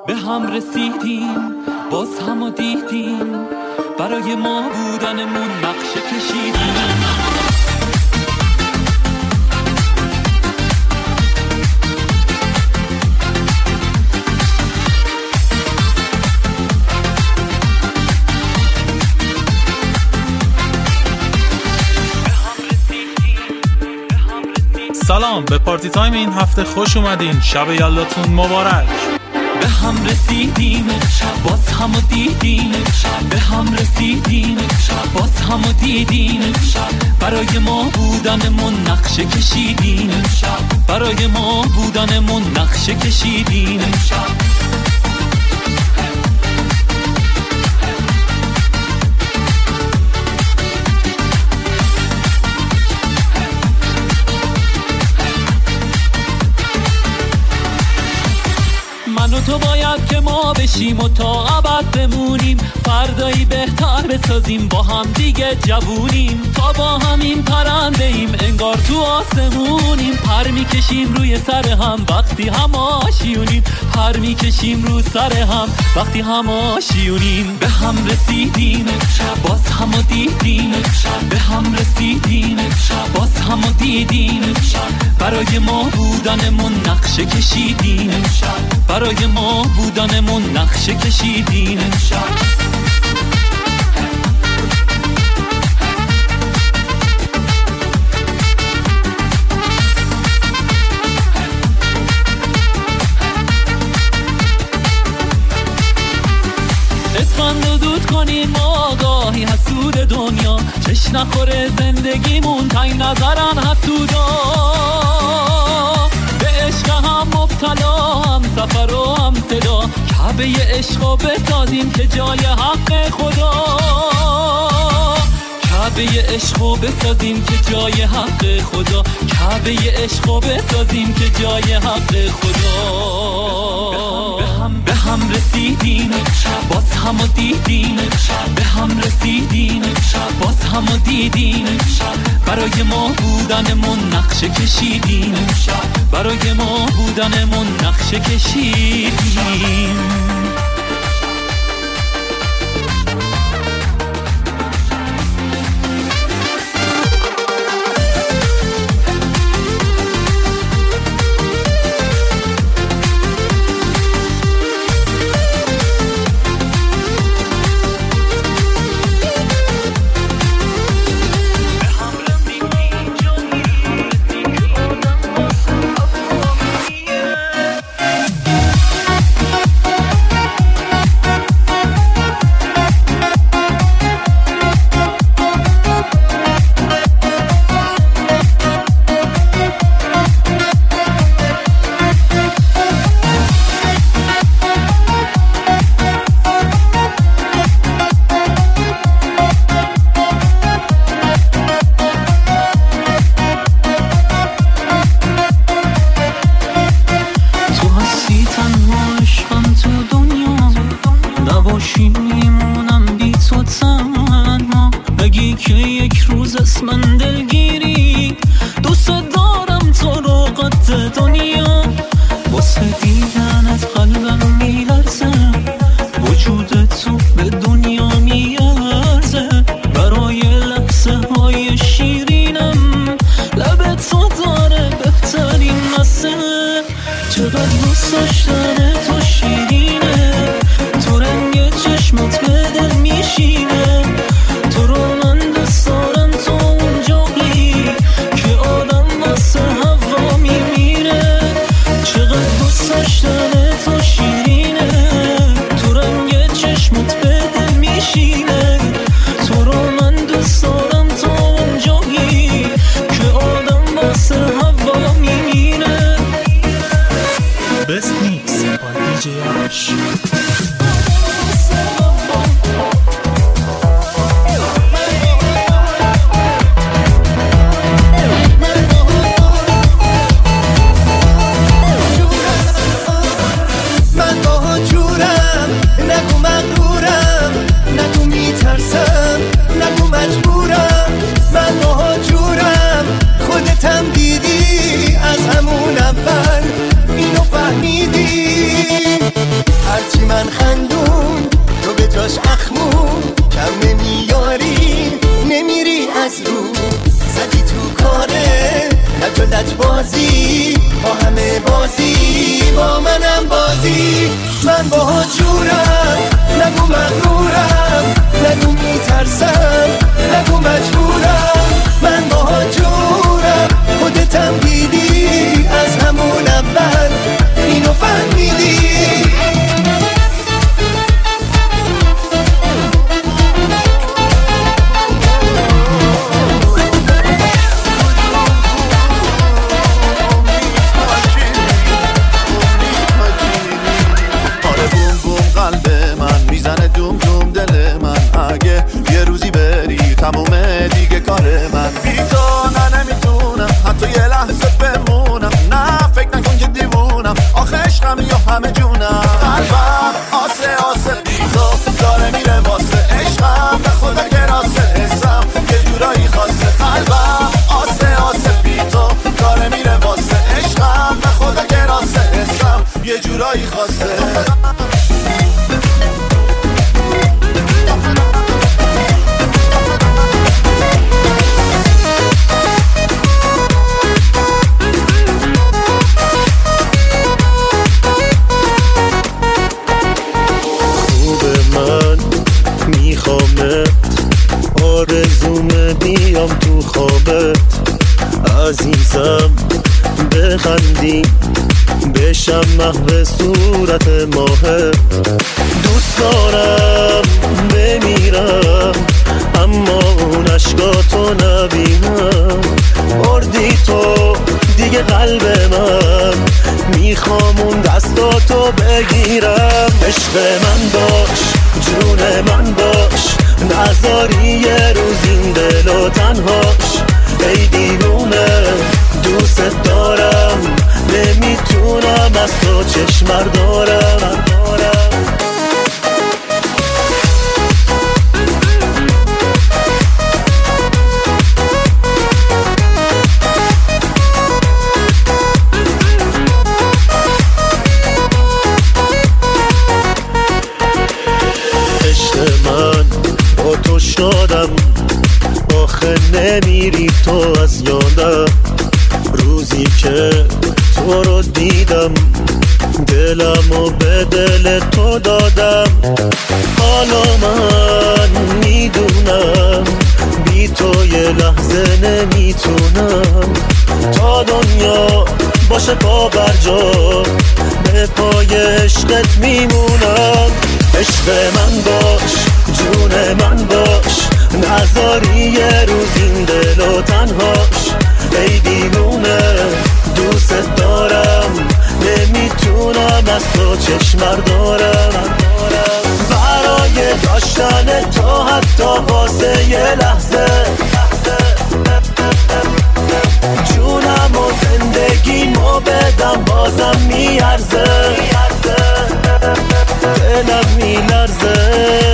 به هم رسیدیم، باز همو دیدیم، برای ما بودنمون نقشه کشیدیم. سلام، به پارتی تایم این هفته خوش اومدین. شب یلداتون مبارک. به هم رسیدیم، باز همو دیدیم، به هم رسیدیم، باز همو دیدیم، برای ما بودنمون نقشه کشیدیم، برای ما بودنمون نقشه کشیدیم. من و تو باید که ما بشیم و تا ابد بمونیم، فردایی بهتر بسازیم، با هم دیگه جوونیم، تا با همین پرنده ایم انگار تو آسمونیم، پر میکشیم روی سر هم وقتی هم آشیونیم، پر میکشیم رو سر هم وقتی هم آشیونیم. به هم رسیدیم، باز همو دیدیم، به هم رسیدیم، باز همو دیدیم، برای ما بودنمون نقشه کشیدیم، برای ما بودنمون نقشه کشیدیم. اسفند رو دود کنیم آگاهی حسود دنیا، چش نخوره زندگیمون تنگ نظرن حسودا، به عشق هم مبتلا، هم سفر و هم صدا، کعبه عشقو بسازیم که جای حق خدا، کعبه عشقو بسازیم که جای حق خدا، کعبه عشقو بسازیم که جای حق خدا. به هم رسیدیم، باز همو دیدیم، به هم رسیدیم، باز همو دیدیم، برای ما بودنمون نقشه کشیدیم، برای ما بودنمون نقشه کشیدیم. میمونم بی تو تنها، بگی که یک روز اسمن دلگیری، دوست دارم تو رو قد دنیا، واسه دیدنت قلبم میلرزه، وجود تو به دنیا میارزه، برای لحظه های شیرینم لب تو داره بهترین مزه، چقدر دوست داشتن تو شیرینه، تو رنگ چشمات به دل میشینه، تو رو من دوست دارم، تو اونجایی که آدم واسه هوا میمیره، چقدر دوست داشتن تو شیرینه، تو رنگ چشمات به دل میشینه، تو رو من دوست دارم، تو اونجایی که آدم واسه هوا میمیره. Best Mix by DJ Ash. من با جورم، نگو مغرورم، نگو میترسم، نگو مجبورم. من با جورم، خودتم دیدی از همون اول اینو فهمیدی. تمومه دیگه کار من بی تو نه نمیتونم حتی یه لحظه بمونم. نه فکر نکن که دیوونم، آخه عشقم یا همه جونم. قلبم آسه آسه بی تو داره میره واسه عشقم، به خدا گراسه حسم یه جورایی خاصه. قلبم آسه آسه بی تو داره میره واسه عشقم، به خدا گراسه حسم یه جورایی خاصه. آرزومه بیام تو خوابت عزیزم، بخندی بشم محو صورت ماهت. دوست دارم بمیرم اما اون عشقاتو نبینم. بردی تو دیگه قلب من، میخوام اون دستاتو بگیرم. عشق من باش، جون من باش، نذاری یه روز این دلو تنهاش. ای دیوونه دوست دارم، نمیتونم از تو چشم دارم. شدم آخه نمیری تو از یادم. روزی که تو رو دیدم دلمو به دل تو دادم. حالا من میدونم بی تو یه لحظه نمیتونم. تا دنیا باشه پا بر جا، به پای عشقت میمونم. عشق من باش، جون من باش، نذاری یه روز این دلو تنهاش. ای دیوونه دوست دارم، نمیتونم از تو چشم دارم. برای داشتن تو حتی واسه یه لحظه جونم و زندگیمو بدم بازم میارزه. دلم میلرزه.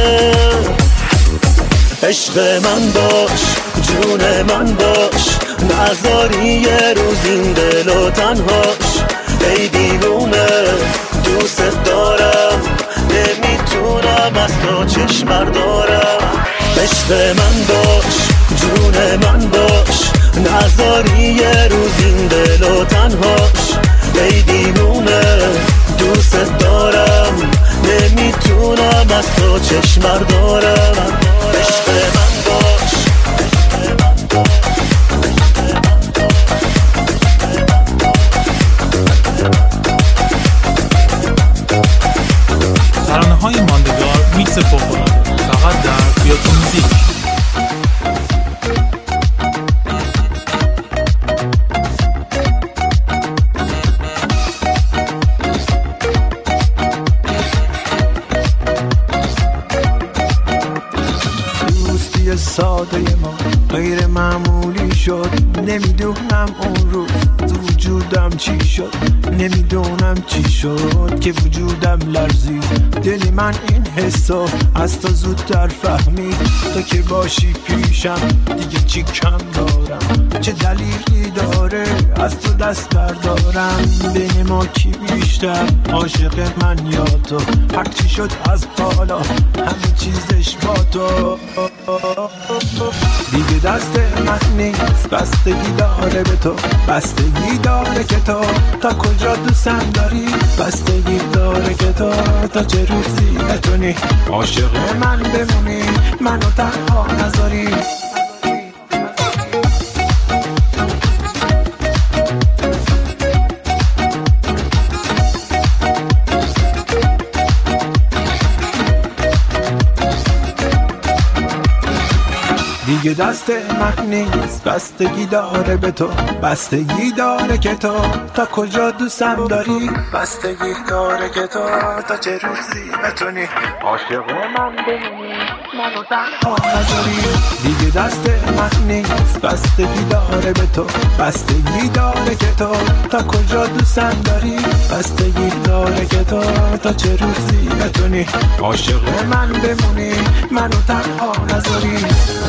عشق من باش، جون من باش، نذاری یه روز این دلو تنهاش. ای دیوونه دوست دارم، نمیتونم از تو چشم دارم. عشق من باش، جون من باش، نذاری یه روز این دلو تنهاش. ای دیوونه دوست دارم، نمیتونم از تو چشم دارم. عشق من باش. ترانه‌های ماندگار میکس فوق‌العاده فقط در بیوتو موزیک. ساده ما غیر معمولی شد. نمیدونم اون روز تو وجودم چی شد، نمیدونم چی شد که وجودم لرزید. دل من این حسو از تو زودتر فهمید. تو که باشی پیشم دیگه چی کم دارم، چه دلیلی داره از تو دست بردارم. بین ما کی بیشتر عاشق من یا تو؟ هر چی شد از حالا همه چیزش با تو. دیگه دست من نیست نیست، بستگی داره به تو، بستگی داره که تو تا کجا دوستم داری، بستگی داره که تو تا چه روزی بتونی عاشق من بمونی، منو تنها نذاری. دیگه دست من نیست، بستگی داره به تو، بستگی داره که تو تا کجا دوستم داری، بستگی داره که تو تا چه روزی بتونی عاشق من بمونی، منو تنها نذاری. دیگه دست من نیست، بستگی داره به تو، بستگی داره که تو تا کجا دوستم داری، بستگی داره که تو تا چه روزی بتونی عاشق من بمونی، منو تنها نذاری.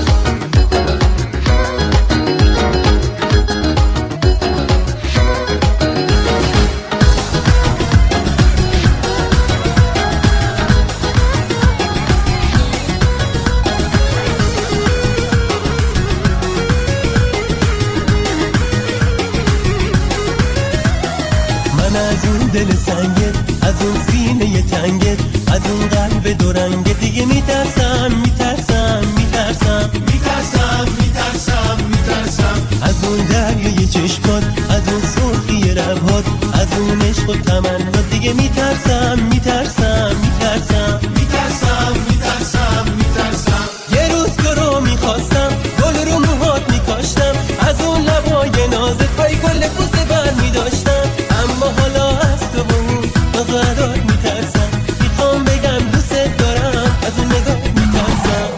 از اون دل سنگت، از اون سینه تنگت، از اون قلب دورنگت دیگه میترسم میترسم میترسم میترسم میترسم میترسم از اون دریای چشمات، از اون سرخی لبات، از اون عشق و تمنات دیگه میترسم میترسم میترسم میترسم میترسم میترسم. یه روز تو رو میخواستم، گل رو موهات میکاشتم، از اون لبای نازت پای گل بوسه بر میداشتم، اما حالا از تو قرار میترسم، میخوام بگم دوست دارم، از اون نگاه میترسم.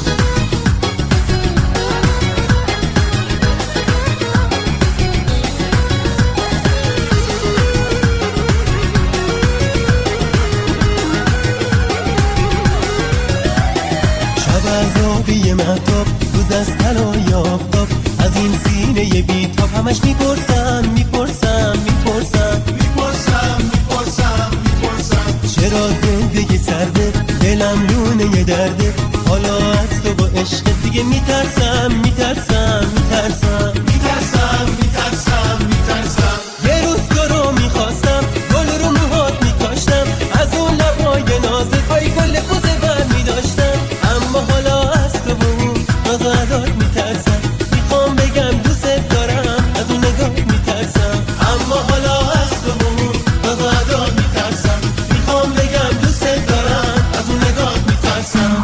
شب از آبی مهتاب، روز از طلای آفتاب، از این سینه بی‌تاب همش میپرسم میپرسم میپرسم میپرسم میپرسم میپرسم چرا زندگی سرده، دلم لونه درده، حالا از تو با عشق دیگه میترسم میترسم میترسم میترسم میترسم میترسم. یه روز تو رو میخواستم، گل رو موهات میکاشتم، از اون لبای نازت پای گل بوسه بر میداشتم، اما حالا از تو قرار میترسم، میخوام بگم دوست دارم، از اون نگاه میترسم، اما حالا از تو قرار میترسم، میخوام بگم دوست دارم، از اون نگاه میترسم.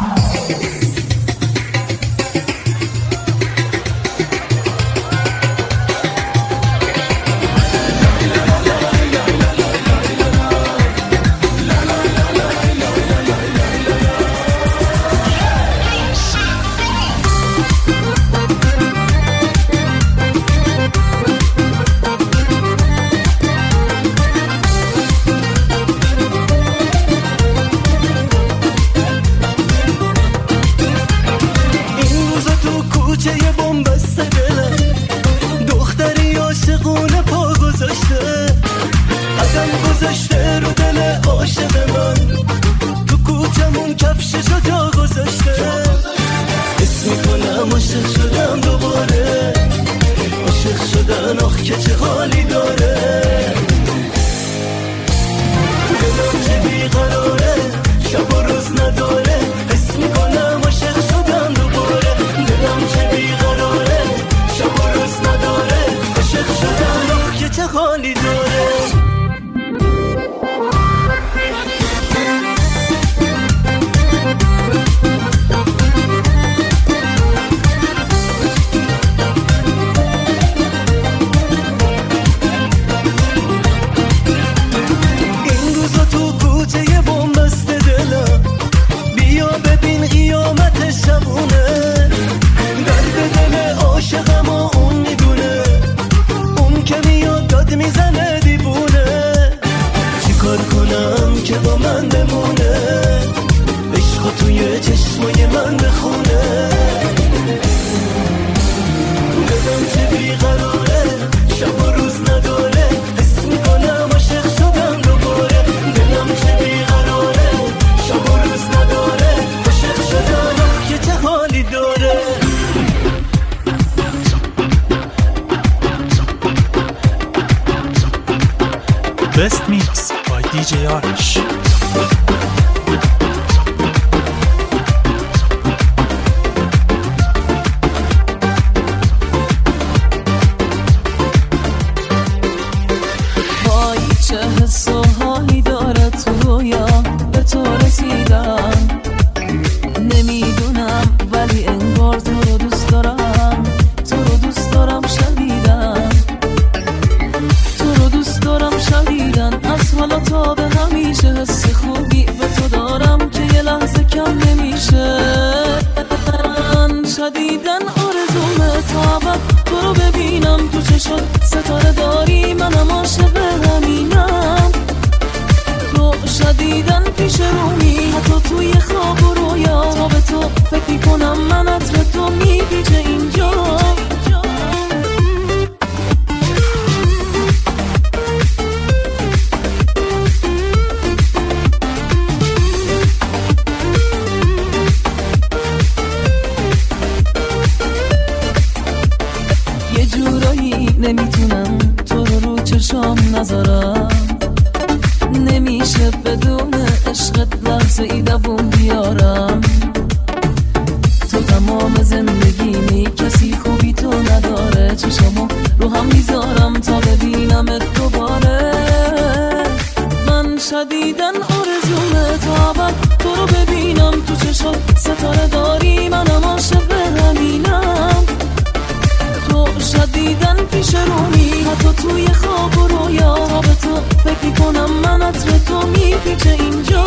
گذاشته رو دل عاشق من، تو کوچمون کفششو جا گذاشته، حس میکنم عاشق شدم دوباره، عاشق شدن آخ که چه حالی داره، دلم که بیقراره، شب و روز نداره، حس میکنم عاشق شدم دوباره، دلم که بیقراره، شب و روز نداره، عاشق شدن آخ که چه حالی داره. دیجی آرش. وای چه حس و حالی داره تو رویا به تو رسیدم، نمیدونم ولی انگار تو رو دوست دارم، تو رو دوست دارم شدیدن، تو رو دوست دارم شدیدن. از حالا تا به همیشه حس خوبی به تو دارم که یه لحظه کم نمیشه. من شدیدن آرزومه تا ابد تو رو ببینم تو چشات ستاره داری، منم عاشق همینم. تو شدیدن پیش رومی حتی توی خواب و رویا، تا به تو فکر کنم من عطر تو میپیچه اینجا. یه جورایی نمیتونم تو رو چشام نذارم، نمیشه بدون عشقت لحظه ای دووم بیارم. تو تمام زندگیمی کسی خوبی تو نداره، چشامو رو هم میذارم تا ببینمت دوباره. من شدیدن آرزومه تا ابد تو رو ببینم تو چشات ستاره داری، منم عاشق همینم. تو شدیدن پیش رومی حتی توی خواب و رویا، تا به تو فکر کنم من عطر تو میپیچه اینجا.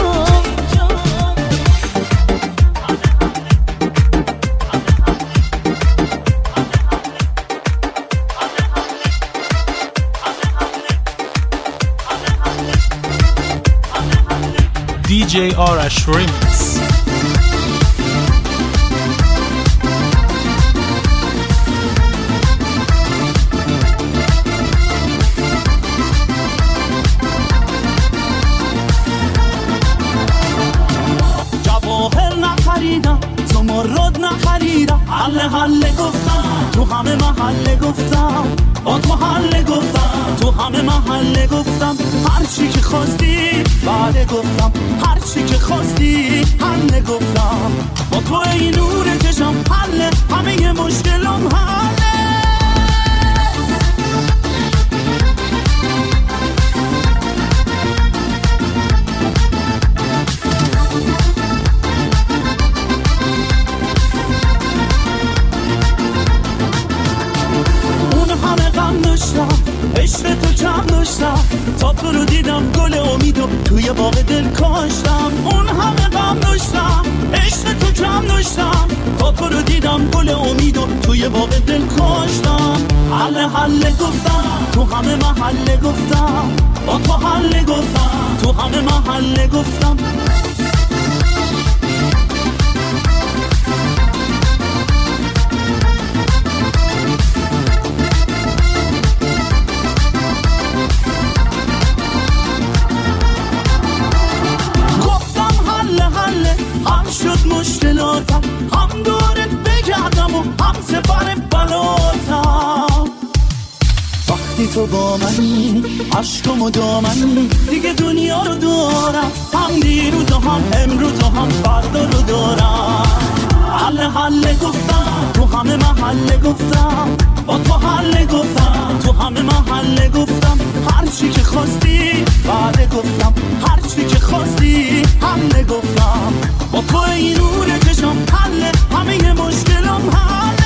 دیجی آرش ریمیکس. زمرد نخریدم، حله گفتم تو همه محله گفتم، با تو حله گفتم تو همه محله گفتم. هر چی که خواستی بعد گفتم، هر چی که خواستی حله گفتم. با تو این نور چشم حله، همه مشکلم حله. عشق تو کم داشتم تا تو رو دیدم، گل امیدو توی باغ دل کاشتم. اون همه غم داشتم عشق تو کم داشتم تا تو رو دیدم، گل امیدو توی باغ دل کاشتم. حله گفتم تو همه محله گفتم، با تو حله گفتم تو همه محله گفتم. مشکلاتم هم دورت بگردم و هم سپر بلاتم. وقتی تو با منی عشقم و دامنی، دیگه دنیا رو دارم، هم دیروز و هم امروز و هم فردا رو دارم. حله گفتم تو همه محله گفتم، با تو حله گفتم تو همه محله گفتم. هر چی که خواستی بعد گفتم، هر چی که خواستی حله گفتم. با تو این نور چشم حله، همه مشکلم حله.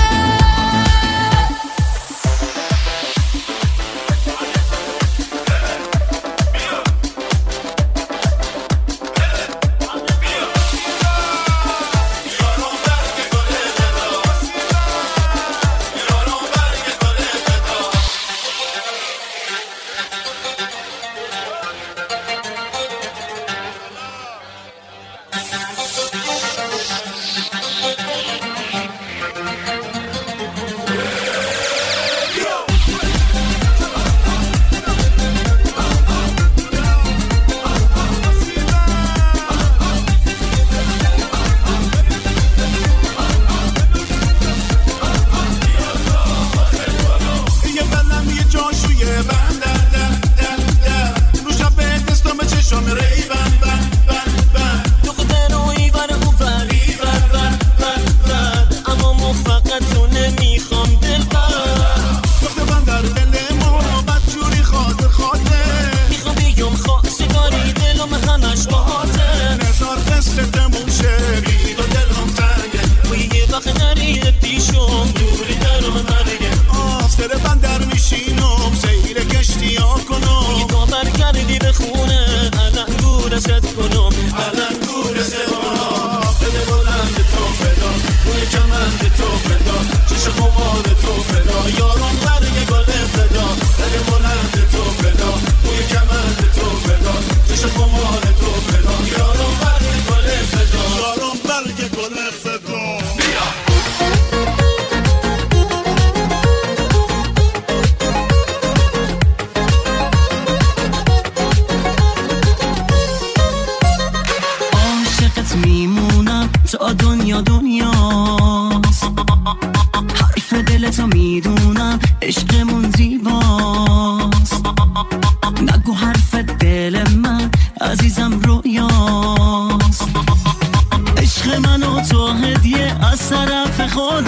عزیزم رویاست. عشق من و تو هدیه از طرف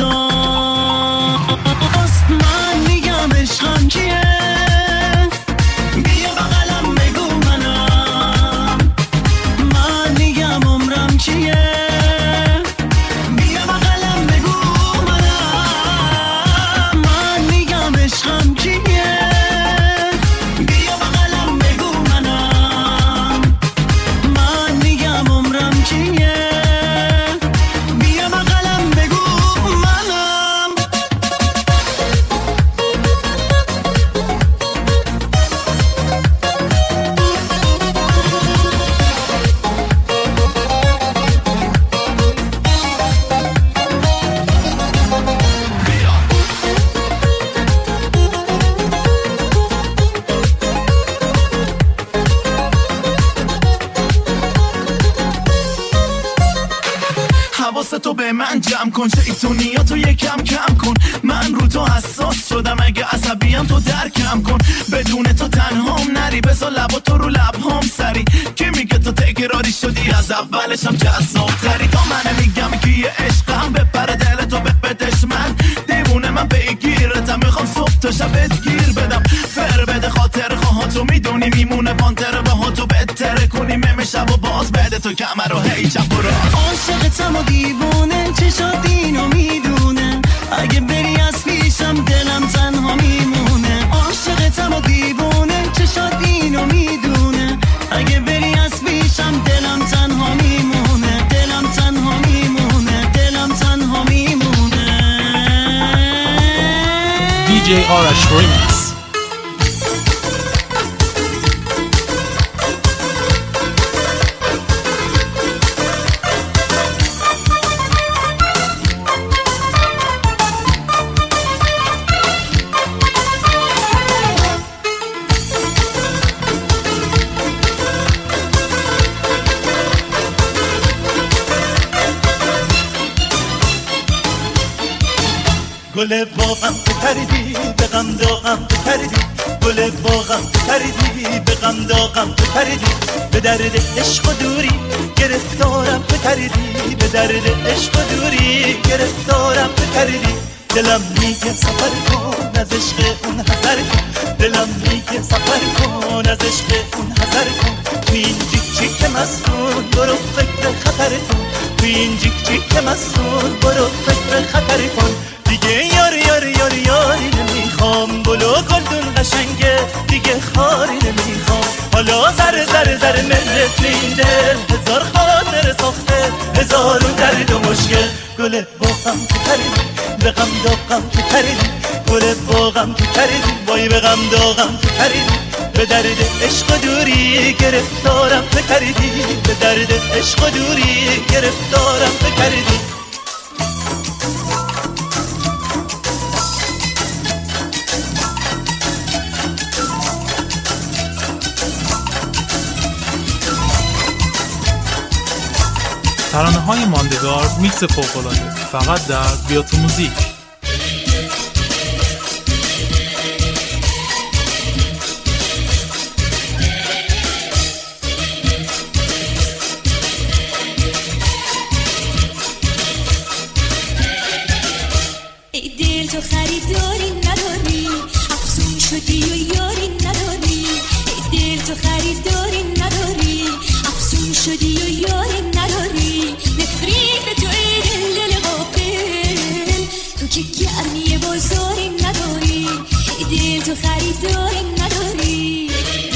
خداست. من میگم عشقم کیه، بیا بغلم بگو منم. من میگم عمرم کیه، بیا بغلم بگو منم. من میگم عشقم کیه، بیا بغلم بگو منم. من میگم عمرم کیه، بیا بغلم بگو منم. حواستو به من جمع کن، شیطونیاتو یکم کم کن. من رو تو حساس شدم، اگه عصبیم تو درکم کن. بدون تو تنهام نری، بذار لباتو رو لبهام سری. کی میگه تو تکراری شدی، از اولشم جذابتری. تا من میگم که یه عشقم بپره دلتو بپدش. من دیوونه من بگیرتم، میخوام صبح تا شبت گیر بدم. فر بده خاطر خواهاتو میدونی میمونه پانتر باهاتو بهتره کنی. مم شب و باز بده تو کمر و هی چپ و راست. عاشقتم و دیوونه، چشات اینو میدونه. اگه بری از پیشم دلم تنها میمونه. عاشقتم و دیوونه، چشات اینو میدونه. اگه بری از پیشم دلم تنها میمونه. دلم تنها میمونه. دلم تنها میمونه. DJ Arash Remix. گل باغم تو پریدی، به غم داغم تو پریدی. گل باغم تو پریدی، به غم داغم تو پریدی. به درد عشق و دوری گرفتارم تو پریدی. به درد عشق و دوری گرفتارم تو پریدی. دلم میگه سفر کن از عشق اون حذر کن. دلم میگه سفر کن از عشق اون حذر کن. تو این جیک جیک مستون برو فکر خطر کن. تو این جیک جیک مستون برو فکر خطر کن. دیگه یاری یاری یاری یاری نمیخوام. بلو گلدون قشنگه دیگه خاری نمیخوام. حالا زره زره زره ملت این دل، هزار خاطر ساخته هزارون درد و مشکل. گل باغم تو پریدی، به غم داغم تو پریدی. گل باغم تو پریدی، وای به غم داغم تو پریدی. به درد عشق و دوری گرفتارم تو پریدی. به درد عشق و دوری گرفتارم تو پریدی. ترانه‌های ماندگار، میکس فوق‌العاده، فقط در بیاتو موزیک. ای دل تو خریداری نداری، افسون شدی و یاری نداری. ای دل تو خریداری نداری، افسون شدی و یاری نداری. نفرین تو ای دل غافل، تو که گرمی بازاری نداری. ای دل تو خریداری نداری.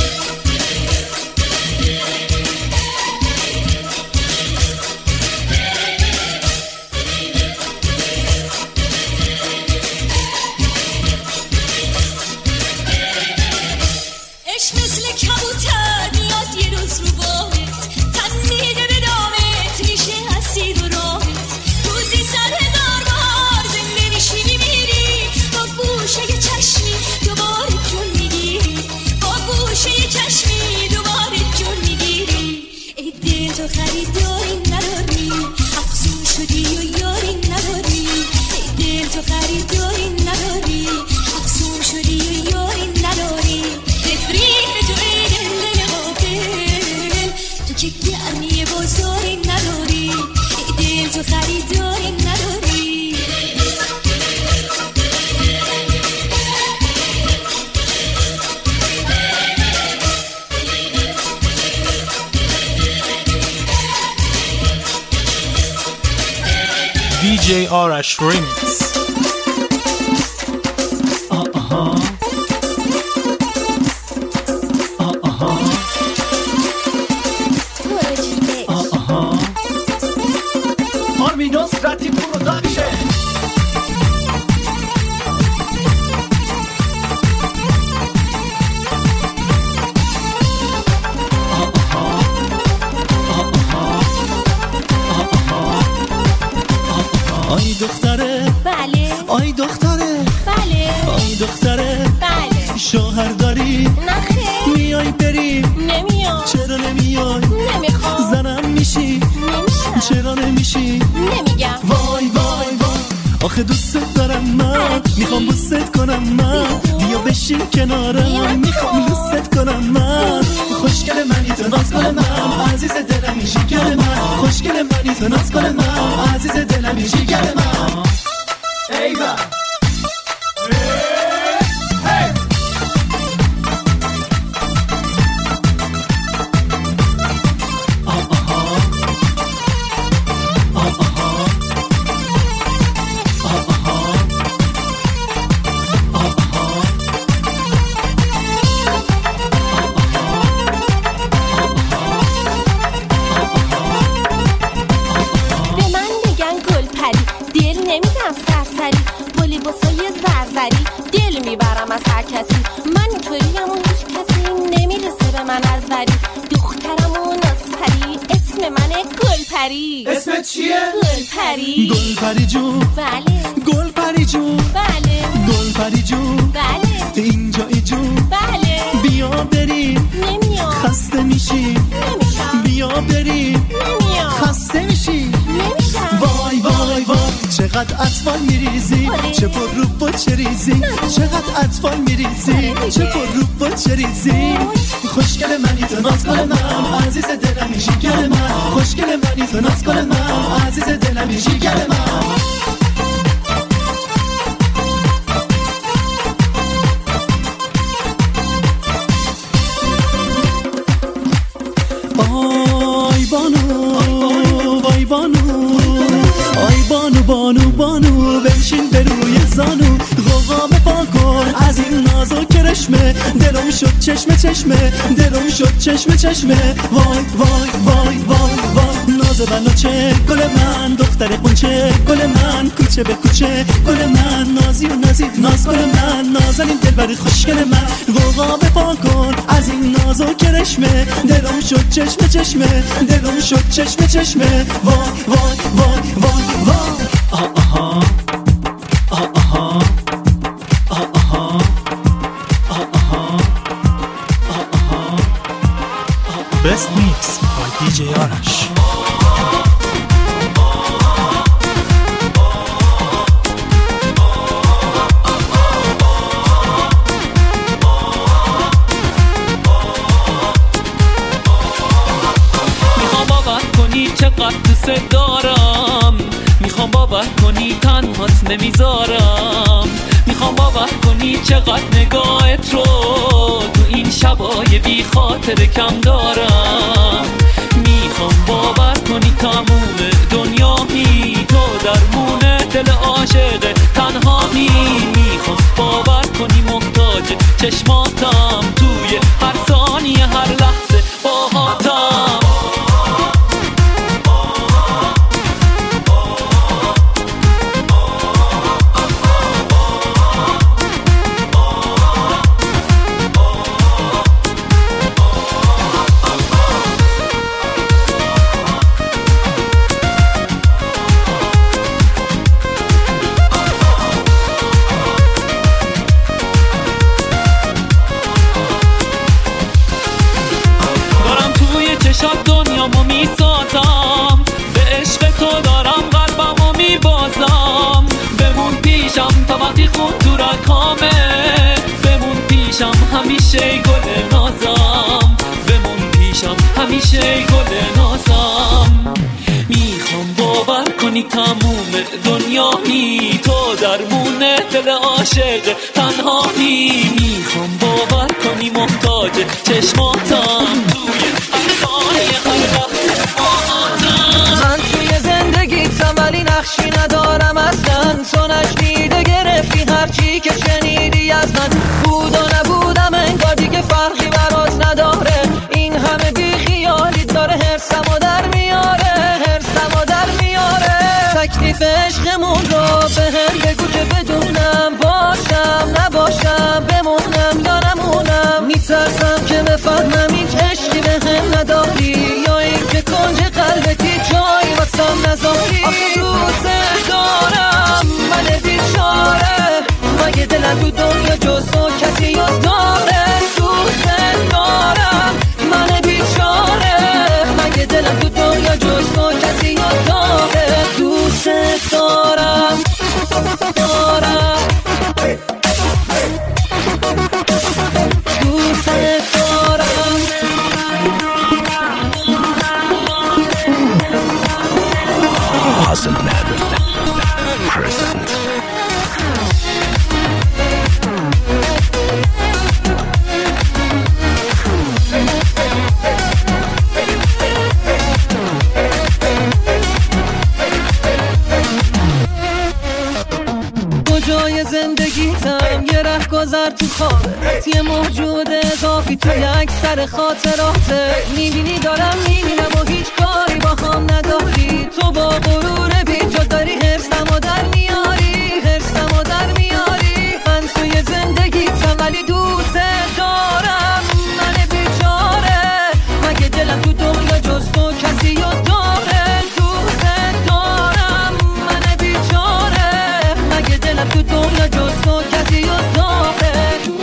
مثل کبوتر میاد یه روز رو باهت، تن میده به دامت، میشه اسیر و راهت. روزی 100,000 بار زنده میشی میمیری، با گوشه یه چشمی دوباره جون میگیری. با گوشه یه چشمی دوباره جون میگیری. ای دل تو خریداری نداری، افسون شدی و یاری نداری. ای دل تو خریداری نداری، افسون شدی و یاری نداری. نفرین تو ای دل غافل، که گرمی بازاری نداری، دل تو خریداری نداری. DJ Arash Remix. آی دختره بله آی دختره بله آی دختره بله شوهر داری نخیر میای بری نمیام چرا نمیای نمیخوام زنم میشی نمیشم چرا نمیشی نمیگم وای وای وای آخه دوست دارم من میخوام بوست کنم من بیا بشین کنارم میخوام دوست کنم من خوشگل منی تو ناز کن من عزیز دلم میشی گل من خوشگل منی تو ناز کن من عزیز دلم میشی گل من ایوه دل میبرم از هر کسی من اینطوریم و هیچ کسی نمیرسه به من از وری دخترم و نازپری اسم منه گلپری اسمت چیه؟ گلپری گلپری جون بله گلپری جون بله گلپری جون بله اینجایی جون بله بیا بری نمیام خسته میشی نمیشم بیا بری نمیام خسته میشی نمیشم وای وای وای چقدر اطفال میریزی چه پر رو و چه ریزی چقدر اطفال میریزی چه پر رو و چه ریزی خوشگل منی تو ناز کن من عزیز دلم میشی گل من خوشگل منی تو ناز کن من عزیز دلم میشی گل من آی بانو وای بانو آی بانو بانو بانو بنشین به روی زانو غوغا بپا کن از این ناز و کرشمه دلم شد چشمه چشمه دلم شد چشمه چشمه وای وای وای وای وای ناز بناچه گل من دختر قنچه گل من کوچه به کوچه گل من نازی و نازی ناز گل من نازنین دلبر خوشگل من غوغا بپا کن از این ناز و کرشمه دلم شد چشمه چشمه دلم شد چشمه چشمه وای وای وای وای وای آها آها Best Mix by DJ Arash. میخوام باور کنی چقدر دوست دارم میخوام باور کنی تنهات نمیذارم میخوام باور کنی چقدر نگاهت رو تو این شبای بی خاطر کم دارم میخوام باور کنی تموم دنیایی تو درمون دل عاشق تنهایی میخوام باور کنی محتاج چشماتم توی هر ثانیه هر لحظه باهاتم دنیامو میسازم به عشق تو دارم قلبمو میبازم بمون پیشم تا وقتی خون تو رکامه بمون پیشم همیشه گل نازم بمون پیشم همیشه باشه گل نازم. میخوام باور کنی تموم دنیایی تو درمون دل عاشق تنهایی. میخوام باور کنی محتاج چشماتم توی افسانه هر لحظه باهاتم. من توی زندگیتم ولی نقشی ندارم اصلا. تو نشنیده گرفتی هرچی که شنیدی از من. بود و نبودم انگار دیگه فرقی برات نداره. این همه بی خیالی داره هرسمو در میاره، هرسمو در میاره. تکلیف عشقمون رو به هم بگو که بدونم باشم نباشم، بمونم یا نمونم. میترسم که بفهمم این عشقی به هم نداری یا این که کنج قلبتی جایی واسم نذاری. آخه دوست دارم من بیچاره، مگه دلم تو دنیا جز تو کسی رو داره. دوست دارم من بیچاره، مگه دلم تو دنیا جز تو کسی رو داره. دوست دارم دارم دوست دارم. Awesome Madden present. کجای زندگیتم یه ره گذر تو خوابت، یه موجود اضافی تو یک سر خاطراته. میبینی دارم میبینم و هیچ کاری با هم نداری. تو با غرور بیجا داری حرصمو در میاری، حرصمو در میاری. من توی زندگیتم ولی دوست دارم من بیچاره، مگه دلم تو دنیا جز تو کسی رو داره. دوست دارم من بیچاره، مگه دلم تو دنیا جز تو کسی رو داره.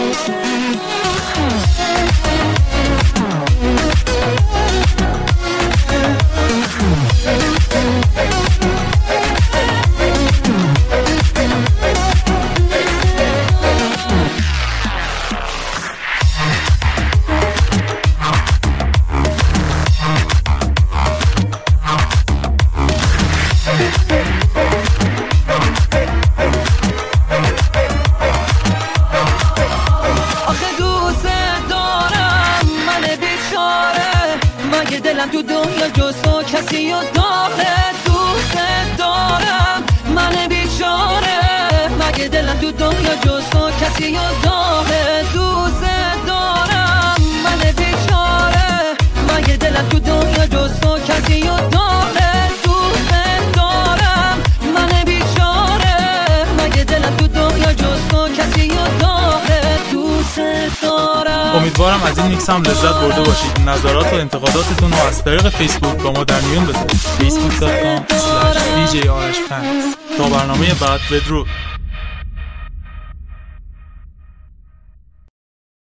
دلم تو دنیا جز تو کسی رو داره. دوست دارم من بیچاره، مگه دلم تو دنیا جز تو کسی رو داره. دوست دارم من بیچاره، مگه دلم تو دنیا جز تو کسی رو داره. دوست دارم من بیچاره، مگه دلم تو دنیا جز تو کسی رو داره. دوست دارم. امیدوارم از این میکس هم لذت برده باشید. نظرات و انتقاداتتون رو از طریق فیسبوک با ما در میون بذارید. facebook.com/djarshpant. تا برنامه بعد بدرود.